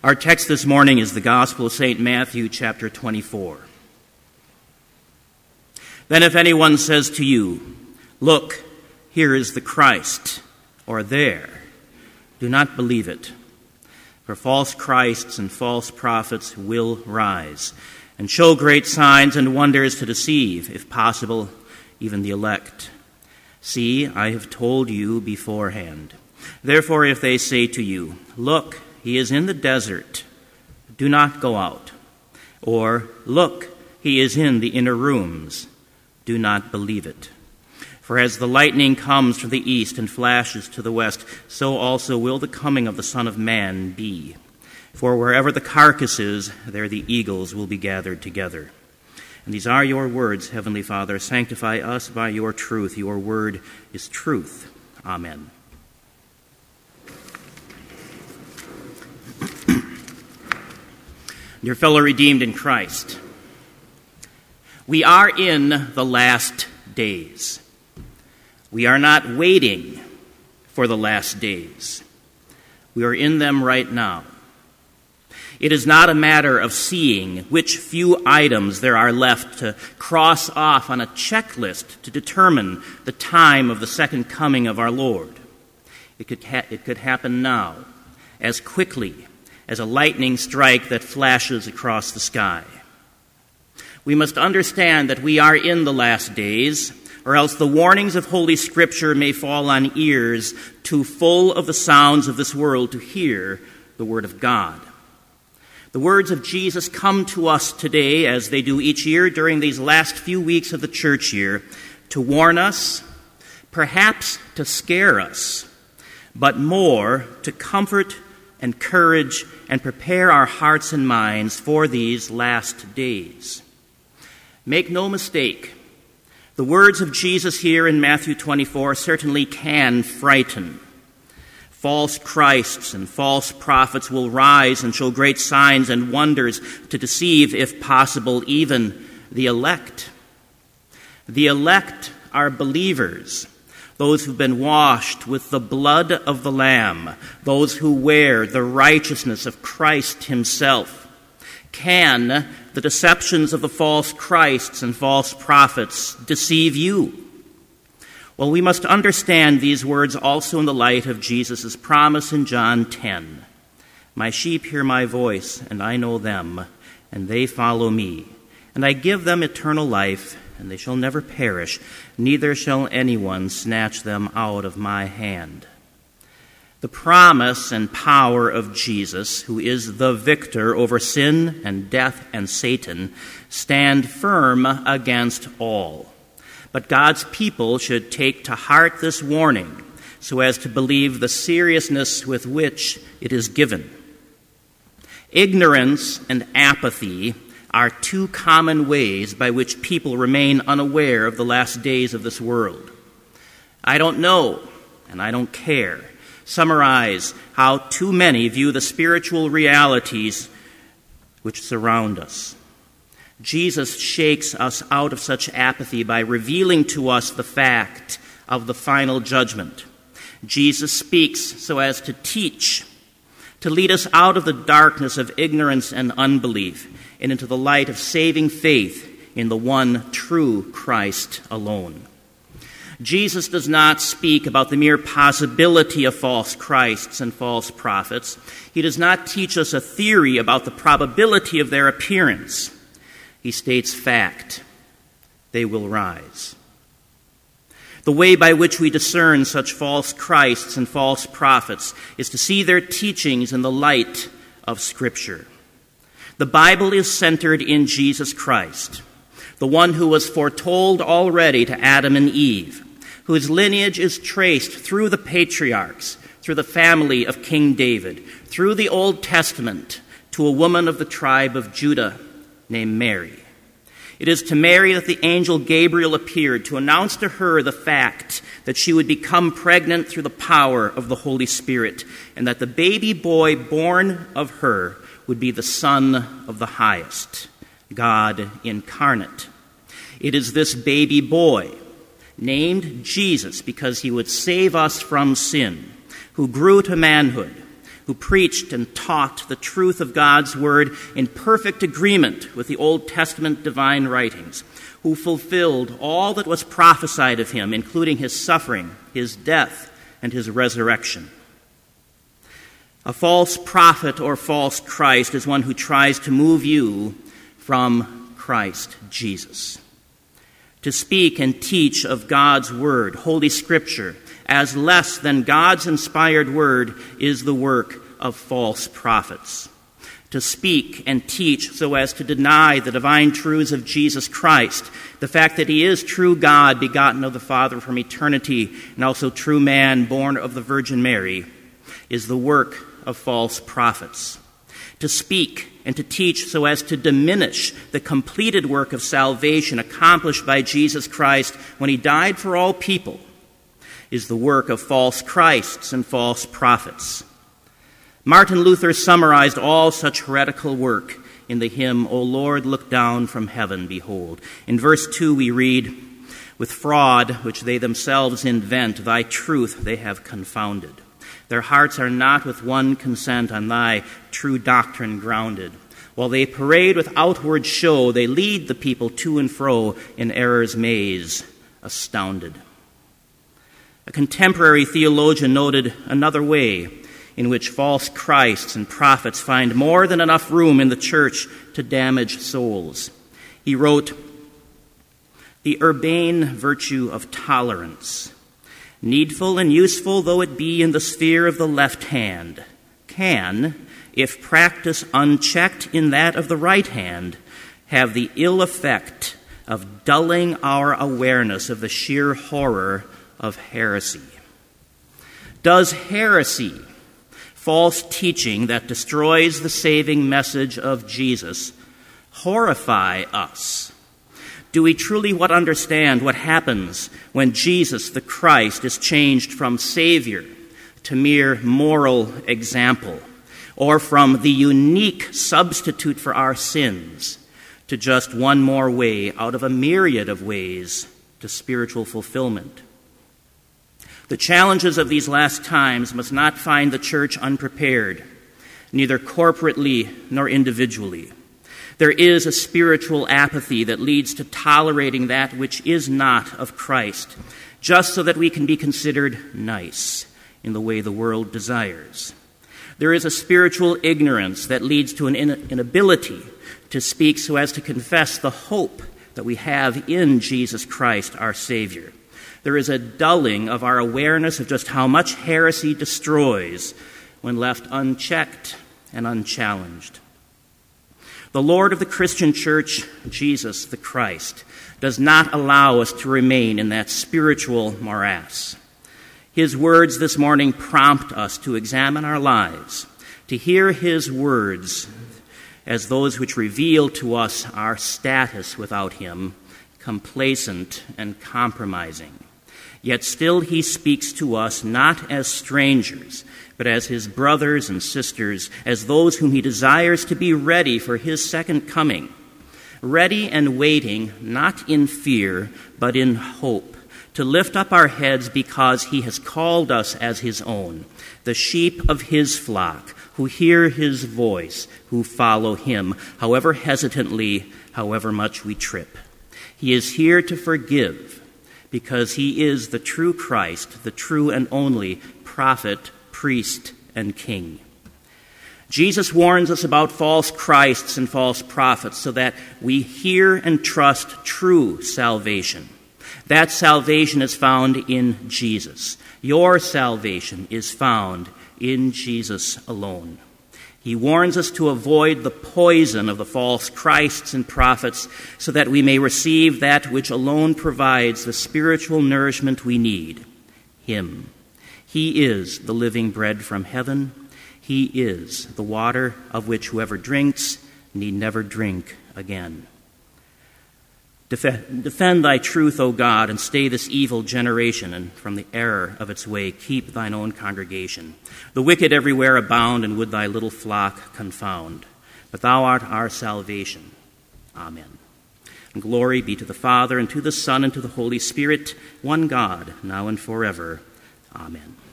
Our text this morning is the Gospel of St. Matthew, chapter 24. Then if anyone says to you, "Look, here is the Christ," or "There," do not believe it. For false Christs and false prophets will rise and show great signs and wonders to deceive, if possible, even the elect. See, I have told you beforehand. Therefore, if they say to you, "Look, he is in the desert," do not go out. Or, "Look, he is in the inner rooms," do not believe it. For as the lightning comes from the east and flashes to the west, so also will the coming of the Son of Man be. For wherever the carcass is, there the eagles will be gathered together. And these are your words, Heavenly Father. Sanctify us by your truth. Your word is truth. Amen. Dear fellow redeemed in Christ, we are in the last days. We are not waiting for the last days. We are in them right now. It is not a matter of seeing which few items there are left to cross off on a checklist to determine the time of the second coming of our Lord. It could happen now, as quickly as a lightning strike that flashes across the sky. We must understand that we are in the last days, or else the warnings of Holy Scripture may fall on ears too full of the sounds of this world to hear the Word of God. The words of Jesus come to us today, as they do each year during these last few weeks of the church year, to warn us, perhaps to scare us, but more to comfort, encourage, and prepare our hearts and minds for these last days. Make no mistake, the words of Jesus here in Matthew 24 certainly can frighten. False Christs and false prophets will rise and show great signs and wonders to deceive, if possible, even the elect. The elect are believers, those who've been washed with the blood of the Lamb, those who wear the righteousness of Christ himself. Can the deceptions of the false Christs and false prophets deceive you? Well, we must understand these words also in the light of Jesus' promise in John 10. "My sheep hear my voice, and I know them, and they follow me. And I give them eternal life, and they shall never perish, neither shall anyone snatch them out of my hand." The promise and power of Jesus, who is the victor over sin and death and Satan, stand firm against all. But God's people should take to heart this warning so as to believe the seriousness with which it is given. Ignorance and apathy are two common ways by which people remain unaware of the last days of this world. "I don't know," and "I don't care" summarize how too many view the spiritual realities which surround us. Jesus shakes us out of such apathy by revealing to us the fact of the final judgment. Jesus speaks so as to teach, to lead us out of the darkness of ignorance and unbelief and into the light of saving faith in the one true Christ alone. Jesus does not speak about the mere possibility of false Christs and false prophets. He does not teach us a theory about the probability of their appearance. He states fact: they will rise. The way by which we discern such false Christs and false prophets is to see their teachings in the light of Scripture. The Bible is centered in Jesus Christ, the one who was foretold already to Adam and Eve, whose lineage is traced through the patriarchs, through the family of King David, through the Old Testament, to a woman of the tribe of Judah named Mary. It is to Mary that the angel Gabriel appeared to announce to her the fact that she would become pregnant through the power of the Holy Spirit, and that the baby boy born of her would be the Son of the Highest, God incarnate. It is this baby boy, named Jesus because he would save us from sin, who grew to manhood, who preached and taught the truth of God's word in perfect agreement with the Old Testament divine writings, who fulfilled all that was prophesied of him, including his suffering, his death, and his resurrection. A false prophet or false Christ is one who tries to move you from Christ Jesus. To speak and teach of God's word, Holy Scripture, as less than God's inspired word is the work of false prophets. To speak and teach so as to deny the divine truths of Jesus Christ, the fact that he is true God, begotten of the Father from eternity, and also true man, born of the Virgin Mary, is the work of false prophets. To speak and to teach so as to diminish the completed work of salvation accomplished by Jesus Christ when he died for all people is the work of false Christs and false prophets. Martin Luther summarized all such heretical work in the hymn, O Lord, look down from heaven, behold. In verse 2 we read, with fraud which they themselves invent, thy truth they have confounded. Their hearts are not with one consent on thy true doctrine grounded. While they parade with outward show, they lead the people to and fro in error's maze, astounded. A contemporary theologian noted another way in which false Christs and prophets find more than enough room in the church to damage souls. He wrote, the urbane virtue of tolerance, needful and useful though it be in the sphere of the left hand, can, if practiced unchecked in that of the right hand, have the ill effect of dulling our awareness of the sheer horror of heresy. Does heresy, false teaching that destroys the saving message of Jesus, horrify us? Do we truly understand what happens when Jesus, the Christ, is changed from Savior to mere moral example, or from the unique substitute for our sins to just one more way out of a myriad of ways to spiritual fulfillment? The challenges of these last times must not find the church unprepared, neither corporately nor individually. There is a spiritual apathy that leads to tolerating that which is not of Christ, just so that we can be considered nice in the way the world desires. There is a spiritual ignorance that leads to an inability to speak so as to confess the hope that we have in Jesus Christ, our Savior. There is a dulling of our awareness of just how much heresy destroys when left unchecked and unchallenged. The Lord of the Christian church, Jesus the Christ, does not allow us to remain in that spiritual morass. His words this morning prompt us to examine our lives, to hear his words as those which reveal to us our status without him, complacent and compromising. Yet still he speaks to us not as strangers, but as his brothers and sisters, as those whom he desires to be ready for his second coming, ready and waiting, not in fear, but in hope, to lift up our heads because he has called us as his own, the sheep of his flock, who hear his voice, who follow him, however hesitantly, however much we trip. He is here to forgive, because he is the true Christ, the true and only prophet, priest, and king. Jesus warns us about false Christs and false prophets so that we hear and trust true salvation. That salvation is found in Jesus. Your salvation is found in Jesus alone. He warns us to avoid the poison of the false Christs and prophets so that we may receive that which alone provides the spiritual nourishment we need, him. He is the living bread from heaven. He is the water of which whoever drinks need never drink again. Defend thy truth, O God, and stay this evil generation, and from the error of its way keep thine own congregation. The wicked everywhere abound, and would thy little flock confound. But thou art our salvation. Amen. And glory be to the Father, and to the Son, and to the Holy Spirit, one God, now and forever. Amen.